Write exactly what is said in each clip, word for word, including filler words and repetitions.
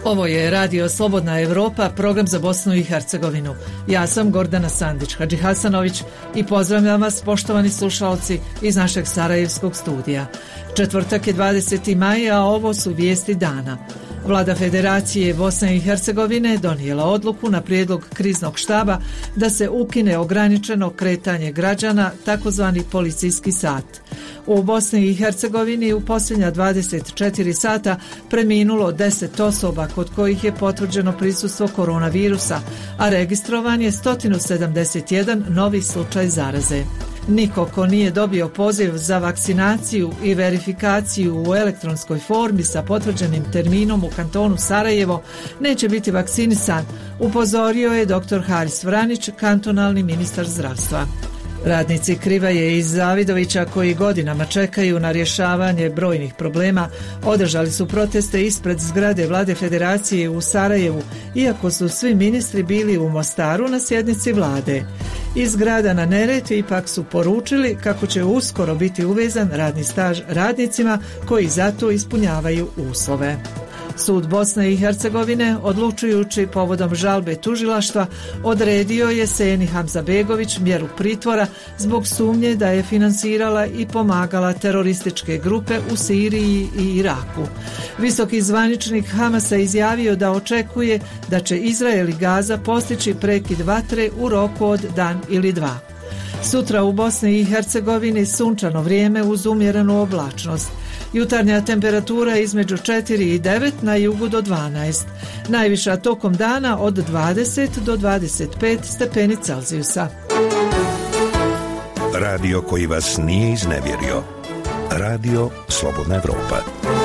Ovo je Radio Slobodna Evropa, program za Bosnu i Hercegovinu. Ja sam Gordana Sandić Hadži Hasanović i pozdravljam vas, poštovani slušalci, iz našeg sarajevskog studija. Četvrtak je dvadeseti maj, a ovo su vijesti dana. Vlada Federacije Bosne i Hercegovine donijela odluku na prijedlog kriznog štaba da se ukine ograničeno kretanje građana, takozvani policijski sat. U Bosni i Hercegovini u posljednja dvadeset četiri sata preminulo deset osoba kod kojih je potvrđeno prisustvo koronavirusa, a registrovan je sto sedamdeset jedan novi slučaj zaraze. Niko ko nije dobio poziv za vakcinaciju i verifikaciju u elektronskoj formi sa potvrđenim terminom u kantonu Sarajevo neće biti vakcinisan, upozorio je doktor Haris Vranić, kantonalni ministar zdravstva. Radnici Krivaje iz Zavidovića, koji godinama čekaju na rješavanje brojnih problema, održali su proteste ispred zgrade Vlade Federacije u Sarajevu, iako su svi ministri bili u Mostaru na sjednici vlade. Iz grada na Neretvi ipak su poručili kako će uskoro biti uvezan radni staž radnicima koji zato ispunjavaju uslove. Sud Bosne i Hercegovine, odlučujući povodom žalbe tužilaštva, odredio je Seni Hamzabegović mjeru pritvora zbog sumnje da je finansirala i pomagala terorističke grupe u Siriji i Iraku. Visoki zvaničnik Hamasa izjavio da očekuje da će Izrael i Gaza postići prekid vatre u roku od dan ili dva. Sutra u Bosni i Hercegovini sunčano vrijeme uz umjerenu oblačnost. Jutarnja temperatura između četiri i devet, na jugu do dvanaest. Najviša tokom dana od dvadeset do dvadeset pet stepeni Celzijusa. Radio koji vas nije iznevjerio. Radio Slobodna Evropa.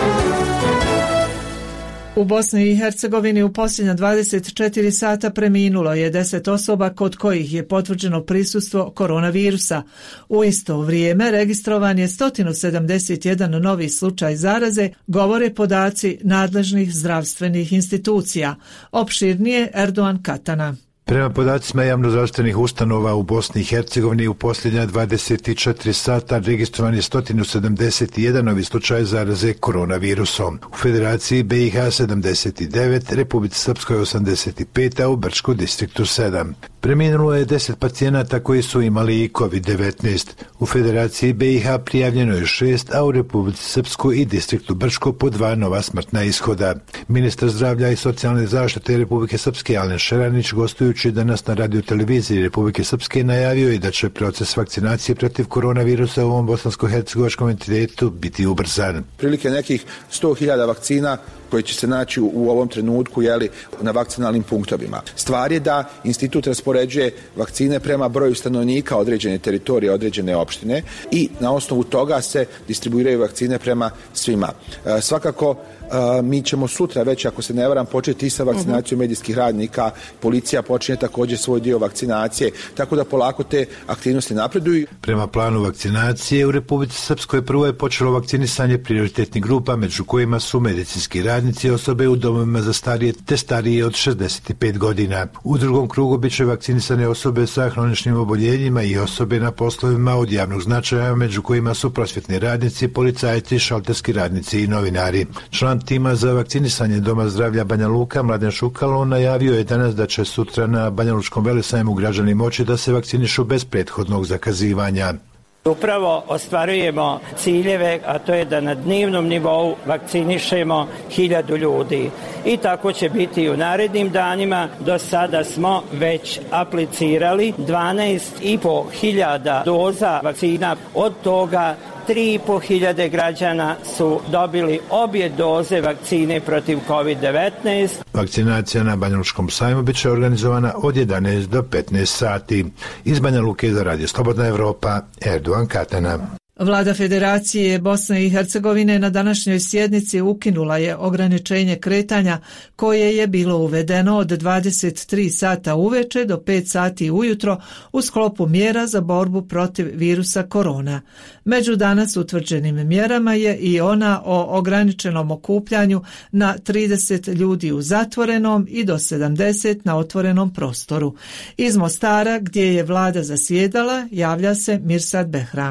U Bosni i Hercegovini u posljednja dvadeset četiri sata preminulo je deset osoba kod kojih je potvrđeno prisustvo koronavirusa. U isto vrijeme registrovan je sto sedamdeset jedan novi slučaj zaraze, govore podaci nadležnih zdravstvenih institucija. Opširnije Erdogan Katana. Prema podacima javnozdravstvenih ustanova u Bosni i Hercegovini u posljednja dvadeset četiri sata registrovan je sto sedamdeset jedan novi slučaj zaraze koronavirusom. U Federaciji B i H sedamdeset devet, Republici Srpskoj osamdeset pet, a u Brčkom distriktu sedam. Preminulo je deset pacijenata koji su imali i kovid devetnaest. U Federaciji B i H prijavljeno je šest, a u Republici Srpskoj i distriktu Brčko po dva nova smrtna ishoda. Ministar zdravlja i socijalne zaštite Republike Srpske Alen Šeranić, gostujući danas na radioteleviziji Republike Srpske, najavio je da će proces vakcinacije protiv koronavirusa u ovom bosansko-hercegovačkom entitetu biti ubrzan. Prilike nekih sto hiljada vakcina koji će se naći u ovom trenutku jeli, na vakcinalnim punktovima. Stvar je da institut raspoređuje vakcine prema broju stanovnika određene teritorije, određene opštine i na osnovu toga se distribuiraju vakcine prema svima. E, svakako Uh, mi ćemo sutra već, ako se ne varam, početi i sa vakcinacijom uh-huh. medijskih radnika. Policija počinje također svoj dio vakcinacije, tako da polako te aktivnosti napreduju. Prema planu vakcinacije u Republici Srpskoj prvo je počelo vakcinisanje prioritetnih grupa, među kojima su medicinski radnici, osobe u domovima za starije te starije od šezdeset pet godina. U drugom krugu bit će vakcinisane osobe sa hroničnim oboljenjima i osobe na poslovima od javnog značaja, među kojima su prosvjetni radnici, policajci, šalterski radnici i novinari. Član tima za vakcinisanje Doma zdravlja Banja Luka, Mladen Šukalo, najavio je danas da će sutra na Banjalučkom velesajmu građani moći da se vakcinišu bez prethodnog zakazivanja. Upravo ostvarujemo ciljeve, a to je da na dnevnom nivou vakcinišemo hiljadu ljudi. I tako će biti i u narednim danima. Do sada smo već aplicirali dvanaest i po hiljada doza vakcina, od toga tri i po hiljade građana su dobili obje doze vakcine protiv kovid devetnaest. Vakcinacija na Banjalučkom sajmu bit će organizovana od jedanaest do petnaest sati. Iz Banja Luke za Radio Slobodna Evropa, Erdogan Katana. Vlada Federacije Bosne i Hercegovine na današnjoj sjednici ukinula je ograničenje kretanja koje je bilo uvedeno od dvadeset tri sata uveče do pet sati ujutro u sklopu mjera za borbu protiv virusa korona. Među danas utvrđenim mjerama je i ona o ograničenom okupljanju na trideset ljudi u zatvorenom i do sedamdeset na otvorenom prostoru. Iz Mostara, gdje je vlada zasjedala, javlja se Mirsad Behram.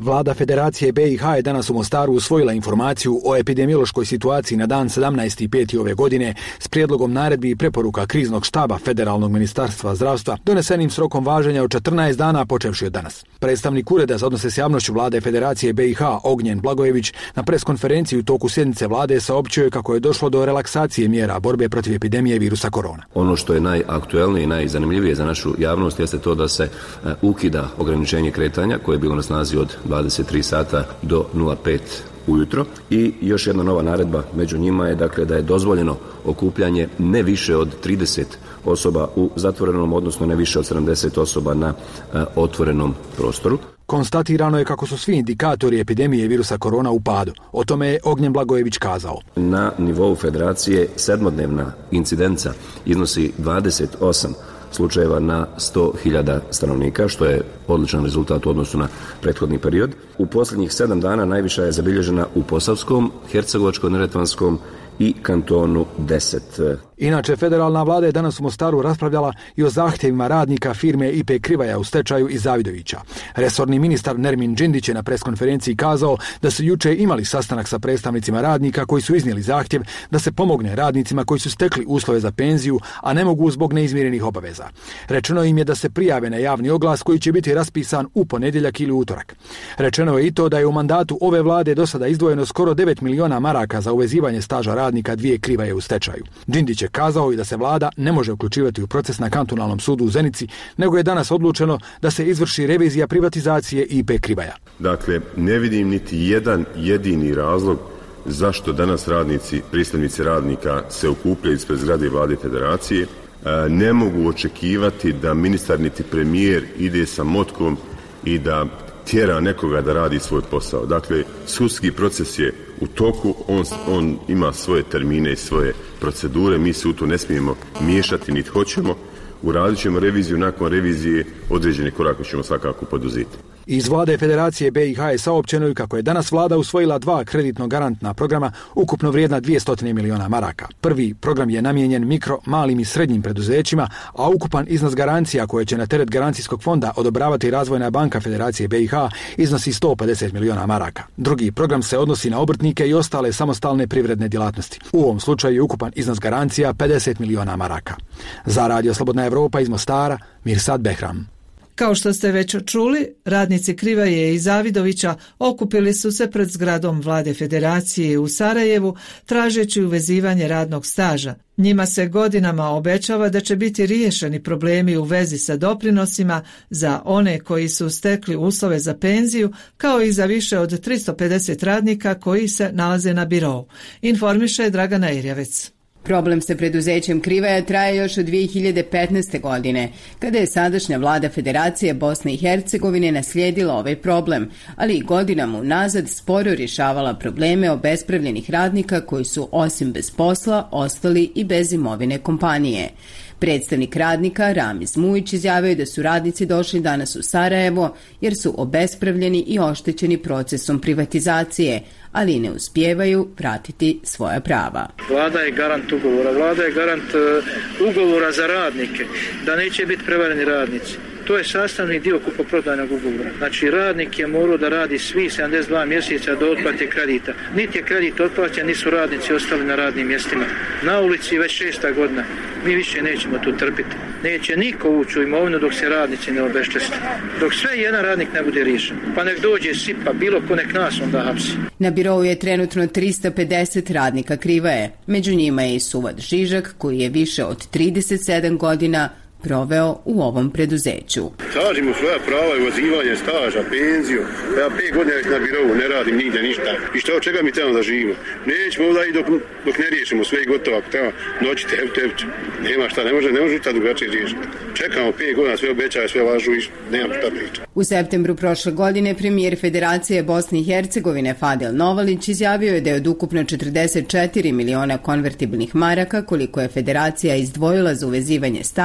Vlada Federacije B i H je danas u Mostaru usvojila informaciju o epidemiološkoj situaciji na dan sedamnaesti peti ove godine s prijedlogom naredbi i preporuka kriznog štaba Federalnog ministarstva zdravstva donesenim s rokom važenja od četrnaest dana počevši od danas. Predstavnik Ureda za odnose s javnošću Vlade Federacije B i H Ognjen Blagojević na preskonferenciji u toku sjednice vlade saopćio je kako je došlo do relaksacije mjera borbe protiv epidemije virusa korona. Ono što je najaktuelnije i najzanimljivije za našu javnost jeste to da se ukida ograničenje kretanja koje je bilo na snazi od dvadeset tri sata do nula pet ujutro i još jedna nova naredba među njima je dakle da je dozvoljeno okupljanje ne više od trideset osoba u zatvorenom, odnosno ne više od sedamdeset osoba na a, otvorenom prostoru. Konstatirano je kako su svi indikatori epidemije virusa korona u padu. O tome je Ognjen Blagojević kazao. Na nivou federacije sedmodnevna incidenca iznosi dvadeset osam slučajeva na sto hiljada stanovnika, što je odličan rezultat u odnosu na prethodni period. U posljednjih sedam dana najviša je zabilježena u Posavskom, Hercegovačko-neretvanskom i kantonu deset. Inače, federalna vlada je danas u Mostaru raspravljala i o zahtjevima radnika firme I P Krivaja u stečaju iz Zavidovića. Resorni ministar Nermin Džindić je na preskonferenciji kazao da su juče imali sastanak sa predstavnicima radnika koji su iznijeli zahtjev da se pomogne radnicima koji su stekli uslove za penziju, a ne mogu zbog neizmirenih obaveza. Rečeno im je da se prijave na javni oglas koji će biti raspisan u ponedjeljak ili utorak. Rečeno je i to da je u mandatu ove vlade do sada izdvojeno skoro devet miliona maraka za uvezivanje staža radnika dvije Krivaje u stečaju. Džindić je kazao i da se vlada ne može uključivati u proces na kantonalnom sudu u Zenici, nego je danas odlučeno da se izvrši revizija privatizacije I P Krivaja. Dakle, ne vidim niti jedan jedini razlog zašto danas radnici, predstavnici radnika se okupljaju ispred zgrade Vlade Federacije. Ne mogu očekivati da ministar niti premijer ide sa motkom i da tjera nekoga da radi svoj posao. Dakle, sudski proces je u toku, on, on ima svoje termine i svoje procedure, mi se u to ne smijemo miješati, niti hoćemo. Uradit ćemo reviziju, nakon revizije određene korake ćemo svakako poduzeti. Iz vlade Federacije B i H je saopćeno i kako je danas vlada usvojila dva kreditno garantna programa ukupno vrijedna dvjesto miliona maraka. Prvi program je namijenjen mikro, malim i srednjim preduzećima, a ukupan iznos garancija koje će na teret garancijskog fonda odobravati Razvojna banka Federacije B i H iznosi sto pedeset miliona maraka. Drugi program se odnosi na obrtnike i ostale samostalne privredne djelatnosti. U ovom slučaju je ukupan iznos garancija pedeset miliona maraka. Za Radio Slobodna Evropa iz Mostara, Mirsad Behram. Kao što ste već čuli, radnici Krivaje i Zavidovića okupili su se pred zgradom Vlade Federacije u Sarajevu tražeći uvezivanje radnog staža. Njima se godinama obećava da će biti riješeni problemi u vezi sa doprinosima za one koji su stekli uslove za penziju, kao i za više od tristo pedeset radnika koji se nalaze na birou, informiše Dragana Irjavec. Problem sa preduzećem Krivaja traje još od dvije hiljade petnaeste. godine, kada je sadašnja vlada Federacije Bosne i Hercegovine naslijedila ovaj problem, ali i godinama unazad sporo rješavala probleme obespravljenih radnika koji su osim bez posla ostali i bez imovine kompanije. Predstavnik radnika Ramiz Mujić izjavio je da su radnici došli danas u Sarajevo jer su obespravljeni i oštećeni procesom privatizacije, ali ne uspijevaju pratiti svoja prava. Vlada je garant ugovora, vlada je garant uh, ugovora za radnike, da neće biti prevareni radnici. To je sastavni dio kupoprodajnog ugovora. Znači, radnik je morao da radi svi sedamdeset dva mjeseca do otplate kredita. Niti je kredit otplaćen, nisu radnici ostali na radnim mjestima. Na ulici već šesta godina. Mi više nećemo tu trpiti. Neće niko ući u imovinu dok se radnici ne obeščeste. Dok sve jedan radnik ne bude riješen. Pa nek dođe sipa, bilo ko nek nas onda hapsi. Na birou je trenutno tristo pedeset radnika Krivaje. Među njima je i Suvad Žižak, koji je više od trideset sedam godina proveo u ovom preduzeću. Tražimo svoja prava i uvozivanje staža, penziju. Ja pet godina na birovu ne radim nigde ništa. I šta od čega mi trebamo da živimo? Nećemo ovdje i dok, dok ne riješimo sve i gotovo. Ako treba noći tev, tev, nema šta, ne može, ne može šta drugačije riješiti. Čekamo pet godina, sve obećaje, sve važu i nemam šta priča. U septembru prošle godine premijer Federacije Bosne i Hercegovine Fadil Novalić izjavio je da je od ukupno četrdeset četiri miliona konvertibilnih maraka koliko je Federacija izdvojila za uvezivanje staža,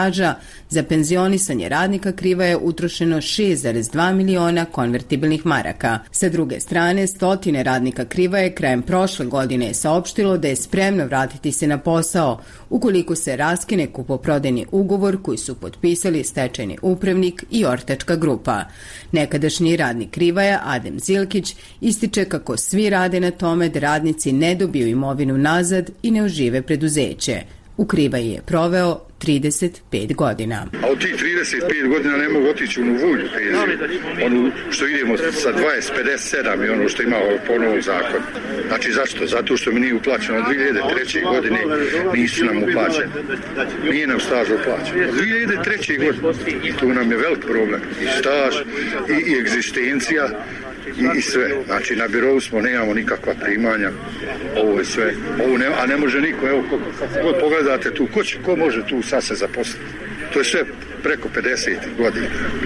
Za penzionisanje radnika Krivaje utrošeno šest zarez dva miliona konvertibilnih maraka. Sa druge strane, stotine radnika Krivaje krajem prošle godine je saopštilo da je spremno vratiti se na posao ukoliko se raskine kupoprodajni ugovor koji su potpisali stečajni upravnik i ortačka grupa. Nekadašnji radnik Krivaja, Adem Zilkić, ističe kako svi rade na tome da radnici ne dobiju imovinu nazad i ne ožive preduzeće. U Krivaji je proveo trideset pet godina. A od tih trideset pet godina ne mogu otići u vulju penziju. Ono što idemo sa dvadeset pedeset sedam i ono što ima po novom zakonu. Znači zašto? Zato što mi nije uplaćeno. Od dvije hiljade treće. godine nisu nam uplaćeni. Nije nam staž uplaćen. Od dvije hiljade treće. godine. I tu nam je velik problem. I staž, i, i egzistencija, I, i sve. Znači, na birovu smo, nemamo nikakva primanja. Ovo je sve. Ovo ne, a ne može niko. Evo, kako pogledate tu, ko, će, ko može tu sad se zaposliti? To je sve preko pedeset godina.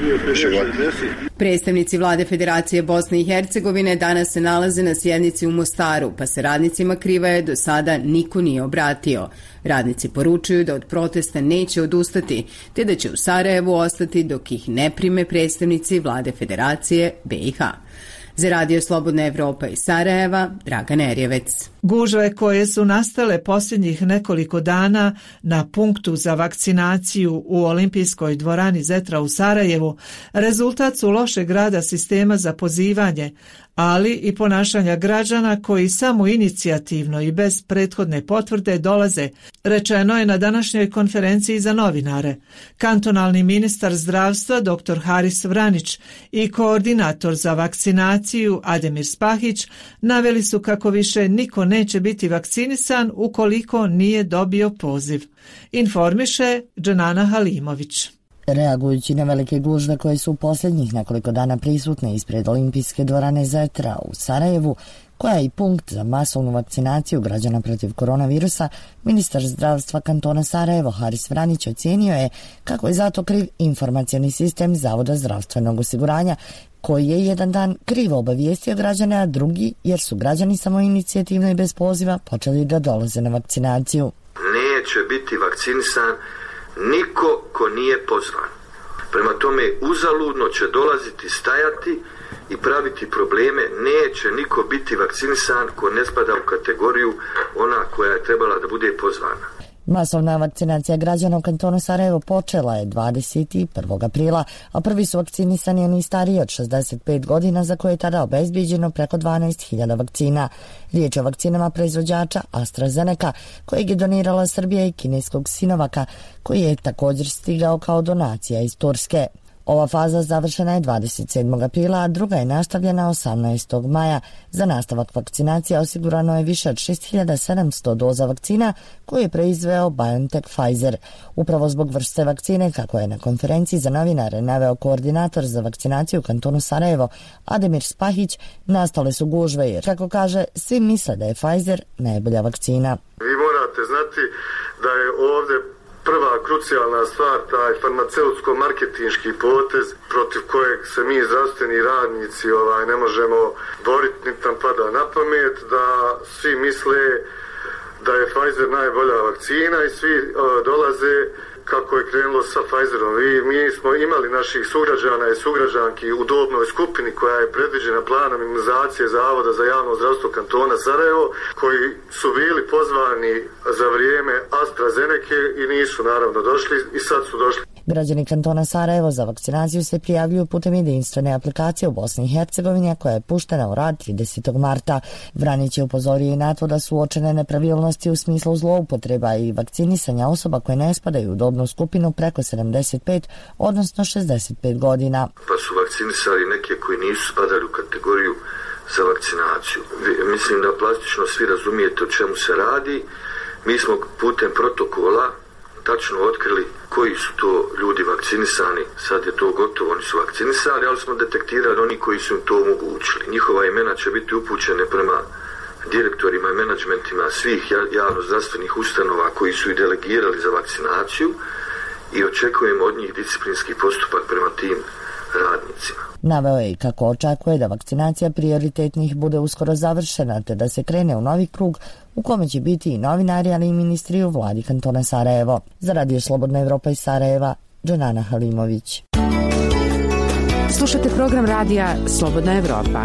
Predstavnici vlade Federacije Bosne i Hercegovine danas se nalaze na sjednici u Mostaru, pa se radnicima Krivaje do sada niko nije obratio. Radnici poručuju da od protesta neće odustati, te da će u Sarajevu ostati dok ih ne prime predstavnici vlade Federacije B i H. Za Radio Slobodna Evropa iz Sarajeva, Dragan Erjevec. Gužve koje su nastale posljednjih nekoliko dana na punktu za vakcinaciju u olimpijskoj dvorani Zetra u Sarajevu rezultat su lošeg rada sistema za pozivanje, ali i ponašanja građana koji samo inicijativno i bez prethodne potvrde dolaze, rečeno je na današnjoj konferenciji za novinare. Kantonalni ministar zdravstva dr. Haris Vranić i koordinator za vakcinaciju Ademir Spahić naveli su kako više niko neće biti vakcinisan ukoliko nije dobio poziv. Informiše Dženana Halimović. Reagujući na velike gužve koje su u posljednjih nekoliko dana prisutne ispred olimpijske dvorane Zetra u Sarajevu, koja je i punkt za masovnu vakcinaciju građana protiv koronavirusa, ministar zdravstva kantona Sarajevo Haris Vranić ocijenio je kako je zato kriv informacioni sistem Zavoda zdravstvenog osiguranja, koji je jedan dan krivo obavijestio građane, a drugi jer su građani samoinicijativno i bez poziva počeli da dolaze na vakcinaciju. Neće biti vakcinisan niko ko nije pozvan. Prema tome, uzaludno će dolaziti, stajati i praviti probleme. Neće niko biti vakcinisan ko ne spada u kategoriju ona koja je trebala da bude pozvana. Masovna vakcinacija građana u kantonu Sarajevo počela je dvadeset prvog aprila, a prvi su vakcinisani oni stariji od šezdeset pet godina za koje je tada obezbijeđeno preko dvanaest hiljada vakcina. Riječ je o vakcinama proizvođača AstraZeneca, kojeg je donirala Srbija, i kineskog Sinovaka, koji je također stigao kao donacija iz Turske. Ova faza završena je dvadeset sedmog aprila, a druga je nastavljena osamnaestog maja. Za nastavak vakcinacija osigurano je više od šest hiljada sedamsto doza vakcina koje je proizveo BioNTech Pfizer. Upravo zbog vrste vakcine, kako je na konferenciji za novinare naveo koordinator za vakcinaciju u kantonu Sarajevo Ademir Spahić, nastale su gužve jer, kako kaže, svi misle da je Pfizer najbolja vakcina. Vi morate znati da je ovdje prva krucijalna stvar taj farmaceutsko-marketinški potez protiv kojeg se mi zdravstveni radnici ovaj, ne možemo boriti, niti nam pada na pamet, da svi misle da je Pfizer najbolja vakcina i svi uh, dolaze kako je krenulo sa Pfizerom. I mi smo imali naših sugrađana i sugrađanki u dobnoj skupini koja je predviđena planom imunizacije Zavoda za javno zdravstvo kantona Sarajevo, koji su bili pozvani za vrijeme AstraZeneca i nisu naravno došli i sad su došli. Građani kantona Sarajevo za vakcinaciju se prijavljuju putem jedinstvene aplikacije u Bosni i Hercegovini, koja je puštena u rad tridesetog marta. Vranić je upozorio i na to da su uočene nepravilnosti u smislu zloupotreba i vakcinisanja osoba koje ne spadaju u dobnu skupinu preko sedamdeset pet, odnosno šezdeset pet godina. Pa su vakcinisali neke koji nisu spadali u kategoriju za vakcinaciju. Mislim da plastično svi razumijete o čemu se radi. Mi smo putem protokola tačno otkrili koji su to ljudi vakcinisani, sad je to gotovo, oni su vakcinisani, ali smo detektirali oni koji su im to omogućili. Njihova imena će biti upućene prema direktorima i menadžmentima svih javnozdravstvenih ustanova koji su i delegirali za vakcinaciju i očekujemo od njih disciplinski postupak prema tim radnicima. Naveo je i kako očekuje da vakcinacija prioritetnih bude uskoro završena, te da se krene u novi krug u kome će biti i novinari, ali i ministri u vladi kantona Sarajevo. Za Radio Slobodna Evropa iz Sarajeva, Dženana Halimović. Slušate program radija Slobodna Evropa.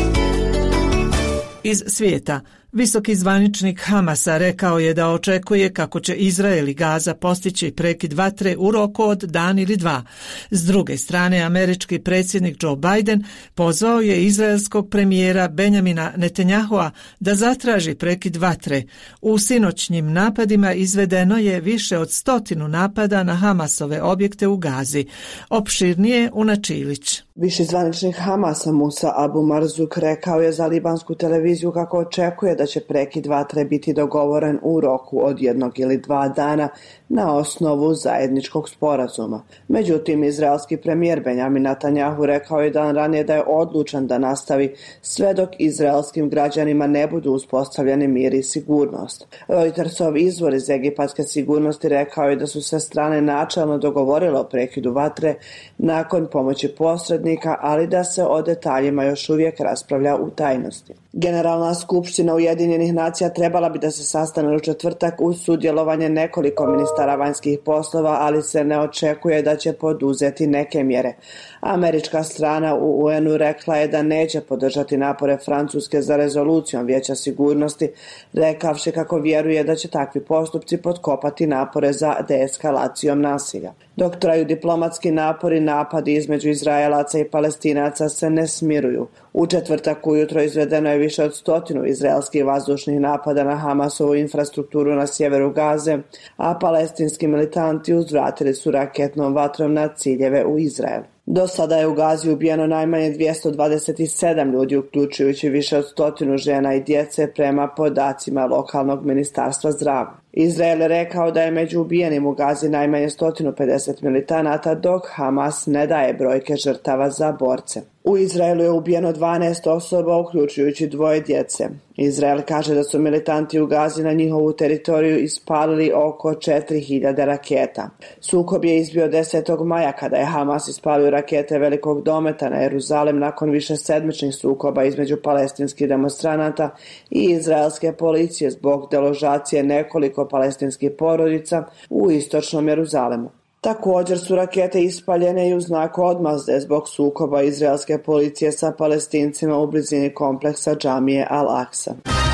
Iz svijeta. Visoki zvaničnik Hamasa rekao je da očekuje kako će Izrael i Gaza postići prekid vatre u roku od dan ili dva. S druge strane, američki predsjednik Joe Biden pozvao je izraelskog premijera Benjamina Netanjahua da zatraži prekid vatre. U sinoćnjim napadima izvedeno je više od stotinu napada na Hamasove objekte u Gazi. Opširnije Una Čilić. Viši zvaničnik Hamasa Musa Abu Marzuk rekao je za libansku televiziju kako očekuje da će prekid vatre biti dogovoren u roku od jednog ili dva dana na osnovu zajedničkog sporazuma. Međutim, izraelski premijer Benjamin Netanjahu rekao je dan ranije da je odlučan da nastavi sve dok izraelskim građanima ne budu uspostavljeni mir i sigurnost. Reutersov izvor iz egipatske sigurnosti rekao je da su se strane načelno dogovorile o prekidu vatre nakon pomoći posrednika, ali da se o detaljima još uvijek raspravlja u tajnosti. Generalna skupština Ujedinjenih nacija trebala bi da se sastane u četvrtak uz sudjelovanje nekoliko ministara vanjskih poslova, ali se ne očekuje da će poduzeti neke mjere. Američka strana u U N-u rekla je da neće podržati napore Francuske za rezolucijom Vijeća sigurnosti, rekavši kako vjeruje da će takvi postupci potkopati napore za deeskalacijom nasilja. Dok traju diplomatski napori, napadi između Izraelaca i Palestinaca se ne smiruju. U četvrtak ujutro izvedeno je više od stotinu izraelskih vazdušnih napada na Hamasovu infrastrukturu na sjeveru Gaze, a palestinski militanti uzvratili su raketnom vatrom na ciljeve u Izraelu. Do sada je u Gazi ubijeno najmanje dvjesto dvadeset sedam ljudi, uključujući više od stotinu žena i djece prema podacima lokalnog ministarstva zdravlja. Izrael je rekao da je među ubijenim u Gazi najmanje sto pedeset militanata, dok Hamas ne daje brojke žrtava za borce. U Izraelu je ubijeno dvanaest osoba, uključujući dvoje djece. Izrael kaže da su militanti u Gazi na njihovu teritoriju ispalili oko četiri hiljade raketa. Sukob je izbio desetog maja kada je Hamas ispalio rakete velikog dometa na Jeruzalem nakon više sedmičnih sukoba između palestinskih demonstranata i izraelske policije zbog deložacije nekoliko palestinskih porodica u istočnom Jeruzalemu. Također su rakete ispaljene i u znaku odmazde zbog sukoba izraelske policije sa Palestincima u blizini kompleksa džamije Al-Aqsa.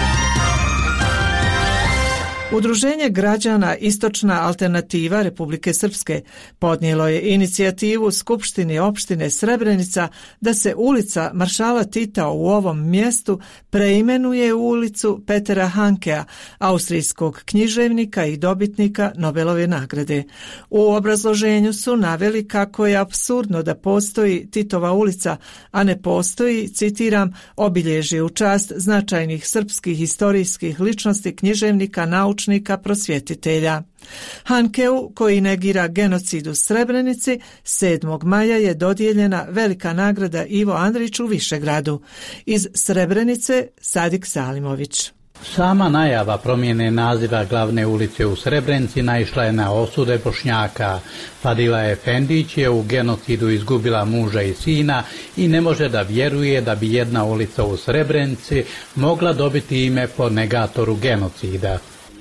Udruženje građana Istočna alternativa Republike Srpske podnijelo je inicijativu Skupštini opštine Srebrenica da se ulica Maršala Tita u ovom mjestu preimenuje u ulicu Petera Hankea, austrijskog književnika i dobitnika Nobelove nagrade. U obrazloženju su naveli kako je apsurdno da postoji Titova ulica, a ne postoji, citiram, obilježje u čast značajnih srpskih historijskih ličnosti, književnika, naučnika, prosvjetitelja. Hankeu, koji negira genocid u Srebrenici, sedmog maja je dodijeljena velika nagrada Ivo Andrić u Višegradu. Iz Srebrenice Sadik Salimović. Sama najava promjene naziva glavne ulice u Srebrenici naišla je na osude Bošnjaka. Fadila Efendić je u genocidu izgubila muža i sina i ne može da vjeruje da bi jedna ulica u Srebrenici mogla dobiti ime po negatoru genocida.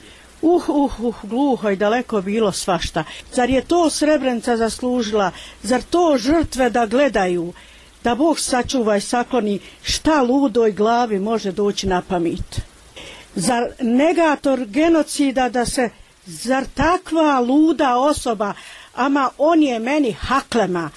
Uh, uh, uh, gluho i daleko bilo svašta. Zar je to Srebrenica zaslužila? Zar to žrtve da gledaju? Da Bog sačuva i sakloni, šta ludoj glavi može doći na pamet? Zar negator genocida da se, zar takva luda osoba, ama on je meni haklema.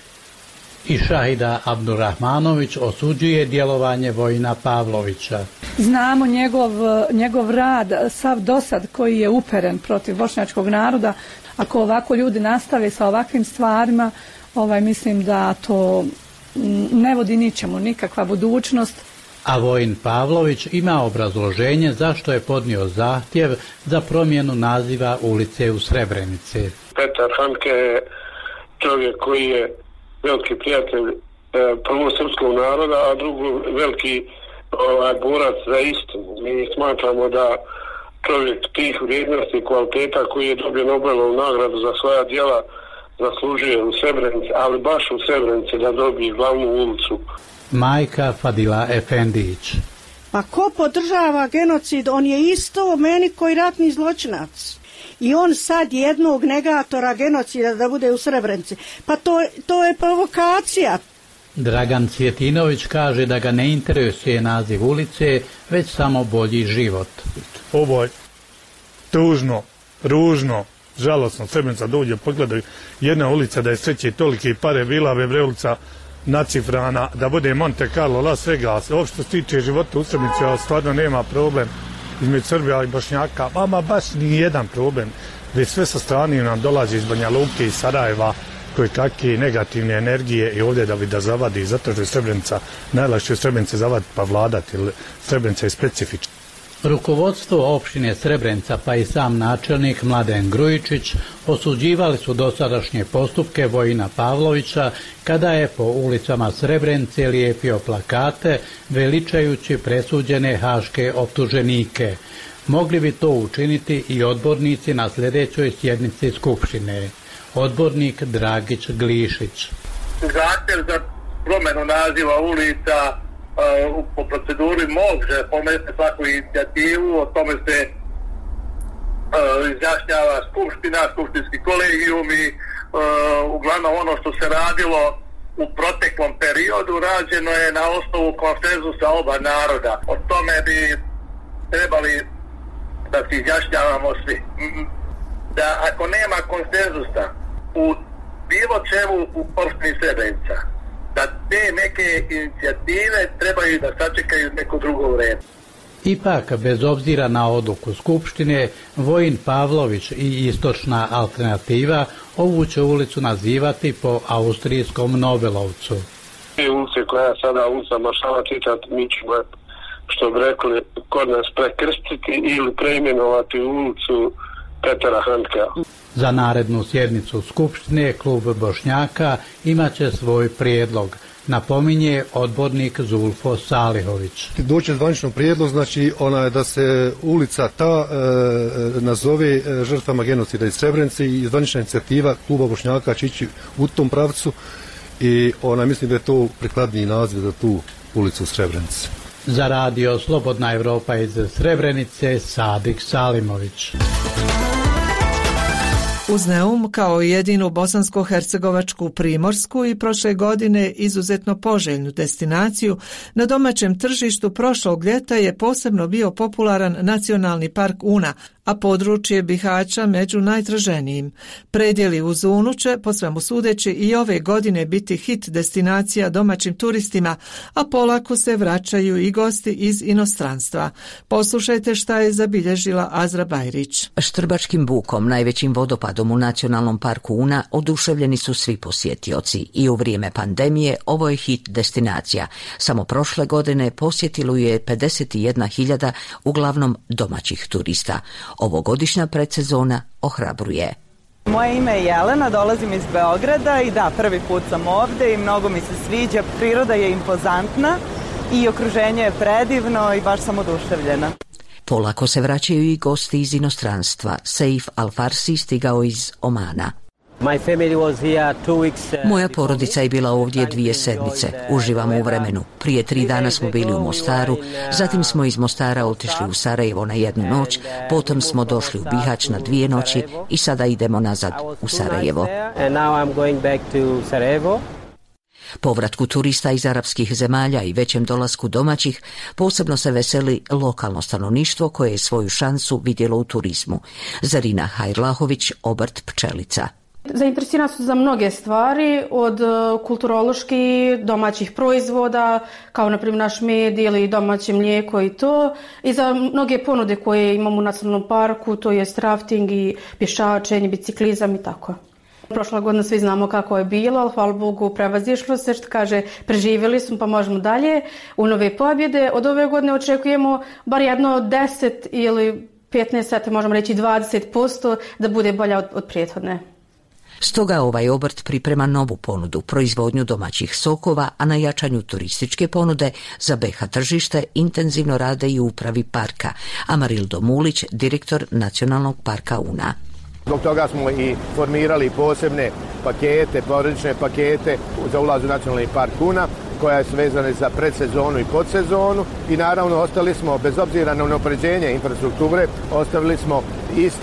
I Šahida Abdurrahmanović osuđuje djelovanje Vojina Pavlovića. Znamo njegov, njegov rad, sav dosad koji je uperen protiv bošnjačkog naroda. Ako ovako ljudi nastave sa ovakvim stvarima, ovaj, mislim da to ne vodi ničemu, nikakva budućnost. A Vojin Pavlović ima obrazloženje zašto je podnio zahtjev za promjenu naziva ulice u Srebrenici. Petar Hanke je čovjek koji je veliki prijatelj e, prvo srpskog naroda, a drugo veliki ovaj, borac za istinu. Mi smatramo da čovjek tih vrijednosti i kvaliteta koji je dobio Nobelovu nagradu za svoja djela zaslužuje u Srebrenici, ali baš u Srebrenici da dobije glavnu ulicu. Majka Fadila Efendić. Pa ko podržava genocid, on je isto meni koji ratni zločinac. i on sad jednog negatora genocida da bude u Srebrenici. Pa to, to je provokacija. Dragan Cvjetinović kaže da ga ne interesuje naziv ulice, već samo bolji život. Ovo je tužno, ružno, žalosno. Srebrenica dođe, pogledaju jedna ulica da je sreće tolike pare, bila bi ulica nacifrana, da bude Monte Carlo, Las Vegas. Uopšte što se tiče života u Srebrenici, ali stvarno nema problem između Srbija i Bošnjaka. Vama baš ni jedan problem, već sve sa strane nam dolazi iz Banja Luke i Sarajeva, koje kakve negativne energije i ovdje da bi da zavadi, zato što je Srebrenica, najlakše je Srebrenice zavaditi pa vladati, jer Srebrenica je specifična. Rukovodstvo opštine Srebrenica pa i sam načelnik Mladen Grujičić osuđivali su dosadašnje postupke Vojina Pavlovića kada je po ulicama Srebrenice lijepio plakate veličajući presuđene haške optuženike. Mogli bi to učiniti i odbornici na sljedećoj sjednici Skupštine. Odbornik Dragić Glišić. Zahtjev za promjenu naziva ulica uh, po proceduri može pomesti svaku inicijativu, o tome se uh, izjašnjava skupština, skupštinski kolegijumi, uh, uglavnom ono što se radilo u proteklom periodu rađeno je na osnovu konsenzusa oba naroda. O tome bi trebali da se izjašnjavamo svi. Da ako nema konsenzusa u bilo čemu u opštini Srebrenica, da te neke inicijative trebaju da sačekaju neko drugo vreme. Ipak, bez obzira na odluku Skupštine, Vojin Pavlović i Istočna alternativa ovu će ulicu nazivati po austrijskom Nobelovcu. Te ulice koja je sada ulica Maršala Tita, mi ćemo, što bi rekli, kod nas prekrstiti ili preimenovati ulicu Petera Handka. Za narednu sjednicu Skupštine klub Bošnjaka imaće svoj prijedlog, napominje odbornik Zulfo Salihović. Doće zvanično prijedlog, znači ona je da se ulica ta e, nazove e, žrtvama genocida iz Srebrenice i zvanična inicijativa kluba Bošnjaka će ići u tom pravcu i ona mislim da je to prikladniji naziv za tu ulicu u Srebrenici. Za radio Slobodna Evropa iz Srebrenice, Sadik Salimović. Uz Neum kao jedinu bosansko-hercegovačku primorsku i prošle godine izuzetno poželjnu destinaciju, na domaćem tržištu prošlog ljeta je posebno bio popularan nacionalni park Una, a područje Bihaća među najtraženijim. Predjeli uz Unu će, po svemu sudeći, i ove godine biti hit destinacija domaćim turistima, a polako se vraćaju i gosti iz inostranstva. Poslušajte šta je zabilježila Azra Bajrić. Štrbačkim bukom, najvećim vodopadom u nacionalnom parku Una, oduševljeni su svi posjetioci i u vrijeme pandemije ovo je hit destinacija. Samo prošle godine posjetilo je pedeset jedna hiljada, uglavnom domaćih turista. Ovogodišnja predsezona ohrabruje. Moje ime je Jelena, dolazim iz Beograda i da, prvi put sam ovdje i mnogo mi se sviđa. Priroda je impozantna i okruženje je predivno i baš sam oduševljena. Polako se vraćaju i gosti iz inostranstva. Seif Al-Farsi stigao iz Omana. Moja porodica je bila ovdje dvije sedmice. Uživamo u vremenu. Prije tri dana smo bili u Mostaru, zatim smo iz Mostara otišli u Sarajevo na jednu noć, potom smo došli u Bihać na dvije noći i sada idemo nazad u Sarajevo. Povratku turista iz arapskih zemalja i većem dolasku domaćih posebno se veseli lokalno stanovništvo koje je svoju šansu vidjelo u turizmu. Zarina Hajrlahović, obrt pčelica. Zainteresirani su za mnoge stvari, od kulturoloških, domaćih proizvoda, kao na primjer naš med ili domaće mlijeko i to, i za mnoge ponude koje imamo u nacionalnom parku, to je rafting i pješačenje, biciklizam i tako. Prošla godina svi znamo kako je bilo, ali hvala Bogu prevazišlo se, što kaže, preživjeli smo pa možemo dalje u nove pobjede. Od ove godine očekujemo bar jedno deset ili petnaest, možemo reći dvadeset posto da bude bolja od, od prethodne. Stoga ovaj obrt priprema novu ponudu, proizvodnju domaćih sokova, a na jačanju turističke ponude za B H tržište intenzivno rade i u upravi parka. Amarildo Mulić, direktor Nacionalnog parka Una. Zbog toga smo i formirali posebne pakete, porodične pakete za ulaz u Nacionalni park Una, koja su vezane za predsezonu i podsezonu i naravno ostali smo, bez obzira na unapređenje infrastrukture, ostavili smo iste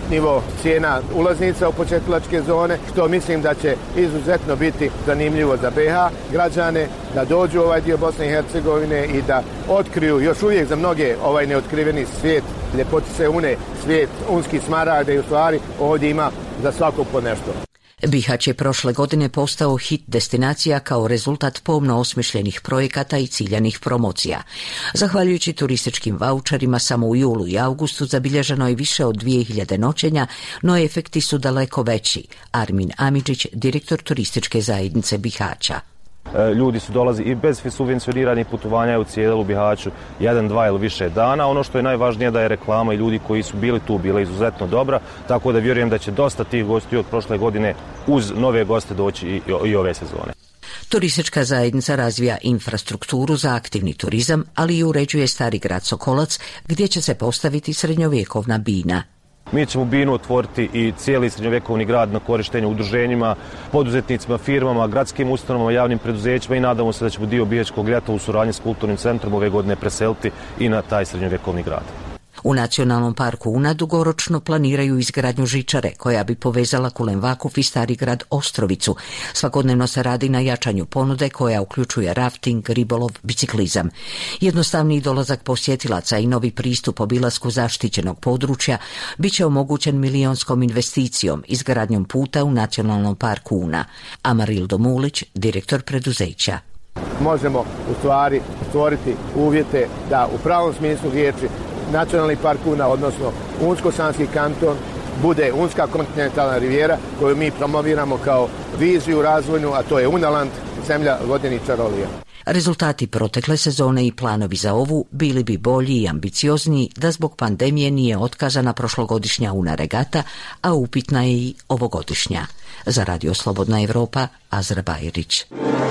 nivo cijena ulaznica u početničke zone, što mislim da će izuzetno biti zanimljivo za be ha građane, da dođu u ovaj dio Bosne i Hercegovine i da otkriju još uvijek za mnoge ovaj neotkriveni svijet, ljepotice une, svijet unski smaragda i u stvari ovdje ima za svakog po nešto. Bihać je prošle godine postao hit destinacija kao rezultat pomno osmišljenih projekata i ciljanih promocija. Zahvaljujući turističkim vaučerima samo u julu i augustu zabilježeno je više od dvije hiljade noćenja, no efekti su daleko veći. Armin Amidžić, direktor turističke zajednice Bihaća. Ljudi su dolazi i bez subvencioniranih putovanja u cijelu Bihaću jedan, dva ili više dana. Ono što je najvažnije da je reklama i ljudi koji su bili tu bila izuzetno dobra, tako da vjerujem da će dosta tih gostiju od prošle godine uz nove goste doći i, i ove sezone. Turistička zajednica razvija infrastrukturu za aktivni turizam, ali i uređuje stari grad Sokolac gdje će se postaviti srednjovjekovna bina. Mi ćemo binu otvoriti i cijeli srednjovjekovni grad na korištenje udruženjima, poduzetnicima, firmama, gradskim ustanovama, javnim preduzećima i nadamo se da ćemo dio Bihaćkog ljeta u suradnji s kulturnim centrom ove godine preseliti i na taj srednjovjekovni grad. U Nacionalnom parku Una dugoročno planiraju izgradnju žičare koja bi povezala Kulen Vakuf i stari grad Ostrovicu. Svakodnevno se radi na jačanju ponude koja uključuje rafting, ribolov, biciklizam. Jednostavniji dolazak posjetilaca i novi pristup obilasku zaštićenog područja bit će omogućen milionskom investicijom izgradnjom puta u Nacionalnom parku Una. Amarildo Mulić, direktor preduzeća. Možemo u stvari stvoriti uvjete da u pravom smislu riječi Nacionalni park Una, odnosno Unsko-Sanski kanton, bude Unska kontinentalna rivijera koju mi promoviramo kao viziju razvojnu, a to je Unaland, zemlja vodenih čarolija. Rezultati protekle sezone i planovi za ovu bili bi bolji i ambiciozniji da zbog pandemije nije otkazana prošlogodišnja Una regata, a upitna je i ovogodišnja. Za Radio Slobodna Evropa, Azra Bajrić.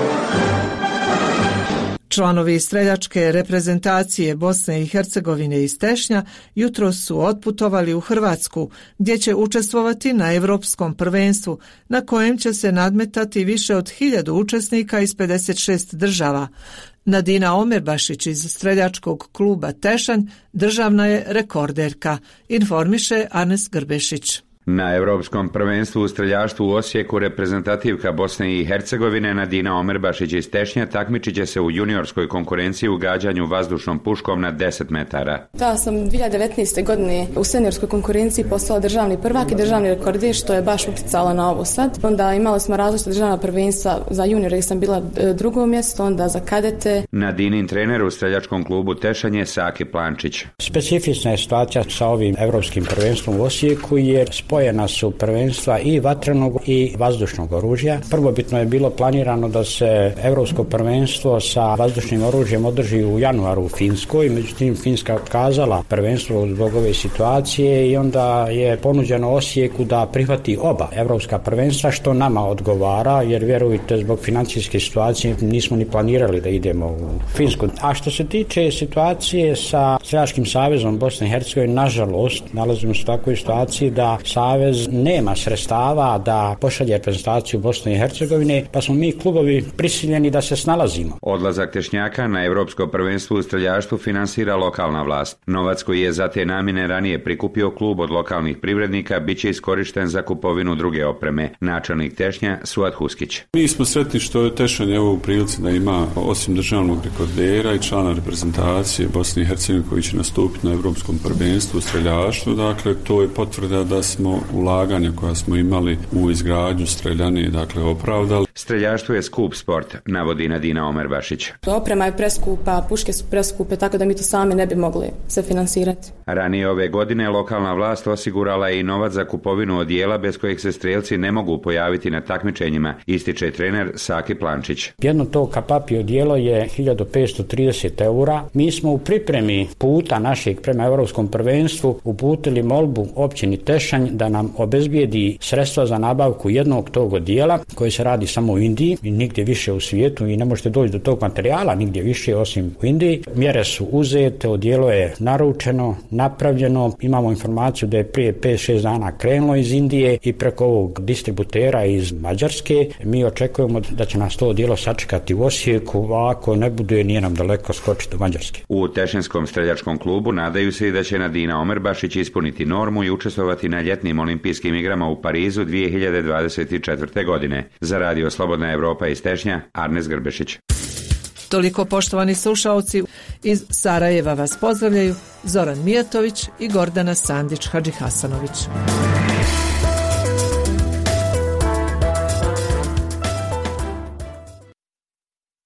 Članovi streljačke reprezentacije Bosne i Hercegovine iz Tešnja jutros su otputovali u Hrvatsku, gdje će učestvovati na Europskom prvenstvu, na kojem će se nadmetati više od hiljadu učesnika iz pedeset šest država. Nadina Omerbašić iz streljačkog kluba Tešanj državna je rekorderka, informiše Anes Grbešić. Na Europskom prvenstvu u streljaštvu u Osijeku reprezentativka Bosne i Hercegovine Nadina Omerbašić iz Tešnja takmičit će se u juniorskoj konkurenciji u gađanju vazdušnom puškom na deset metara. Da, sam dvije hiljade devetnaeste. godine u seniorskoj konkurenciji postala državni prvak i državni rekorder, što je baš uticalo na ovo sad. Onda imali smo različite državna prvenstva, za juniore sam bila drugo mjesto, onda za kadete. Nadinin trener u streljačkom klubu Tešanj je Saki Plančić. Specifična je situacija sa ovim Europskim prvenstvom u Osijeku jer spojena su prvenstva i vatrenog i vazdušnog oružja. Prvobitno je bilo planirano da se Europsko prvenstvo sa vazdušnim oružjem održi u januaru u Finskoj, međutim Finska otkazala prvenstvo zbog ove situacije i onda je ponuđeno Osijeku da prihvati oba europska prvenstva, što nama odgovara jer vjerujte zbog financijske situacije nismo ni planirali da idemo u Finsku. A što se tiče situacije sa Streljačkim savezom Bosne i Hercegovine, nažalost nalazimo se u takvoj situaciji da savez nema sredstava da pošalje reprezentaciju Bosne i Hercegovine, pa smo mi klubovi prisiljeni da se snalazimo. Odlazak Tešnjaka na Europsko prvenstvo u streljaštvu finansira lokalna vlast. Novac koji je za te namjene ranije prikupio klub od lokalnih privrednika bit će iskorišten za kupovinu druge opreme. Načelnik Tešnja Suad Huskić. Mi smo sretni što je Tešanj evo u prilici da ima osim državnog rekordera i člana reprezentacije Bosne i Hercegovine koji će nastupiti na Europskom prvenstvu u streljaštvu. Dakle, to je potvrda da smo ulaganja koja smo imali u izgradnju streljane, dakle, opravdali. Streljaštvo je skup sport, navodi Nadina Omerbašić. Oprema je preskupa, puške su preskupe, tako da mi to sami ne bi mogli se finansirati. Ranije ove godine lokalna vlast osigurala je i novac za kupovinu odijela bez kojih se strelci ne mogu pojaviti na takmičenjima, ističe trener Saki Plančić. Jedno to kapapi odijelo je hiljadu petsto trideset eura. Mi smo u pripremi puta našeg prema Europskom prvenstvu uputili molbu općini Tešanj da nam obezbijedi sredstva za nabavku jednog tog odijela koji se radi samo u Indiji i nigdje više u svijetu i ne možete doći do tog materijala nigdje više osim u Indiji. Mjere su uzete, odijelo je naručeno, napravljeno. Imamo informaciju da je prije pet šest dana krenulo iz Indije i preko ovog distributera iz Mađarske. Mi očekujemo da će nas to odijelo sačekati u Osijeku, a ako ne bude nije nam daleko skočiti do Mađarske. U Tešanjskom streljačkom klubu nadaju se i da će Nadina Omerbašić ispuniti normu i učestvovati na ljetnim ljetnim olimpijskim igrama u Parizu dvije hiljade dvadeset četvrte. godine. Za radio Slobodna Evropa iz Tešnja, Arnes Grbešić. Toliko, poštovani slušaoci, iz Sarajeva vas pozdravljaju Zoran Mijatović i Gordana Sandić Hadžihasanović.